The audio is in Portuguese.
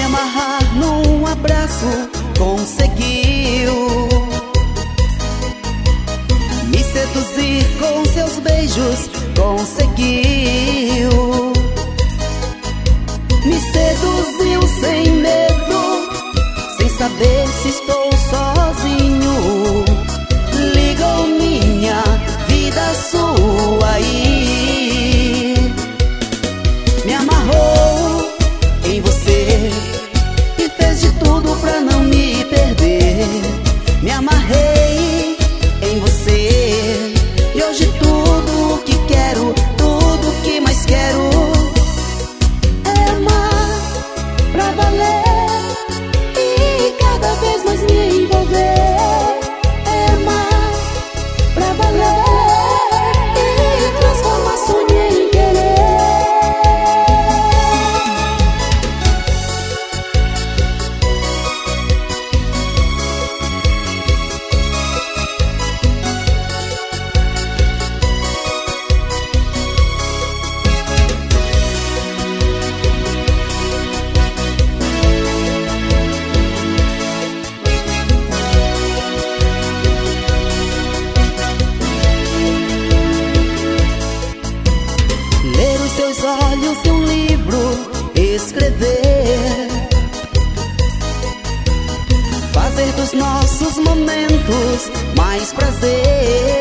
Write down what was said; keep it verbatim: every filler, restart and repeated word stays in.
me amarrar num abraço, conseguiu me seduzir com seus beijos, conseguiu. Me seduziu sem medo, sem saber se estou sozinho. Ligou minha vida à sua e me amarrou em você e fez de tudo pra não me perder. Me amarrei em você e hoje tudo o que quero, tudo o que mais quero é amar pra valer e cada vez mais me envolver. É amar pra valer e transformar sonho em querer. Ler os seus olhos de um livro, escrever, fazer dos nossos momentos mais prazer.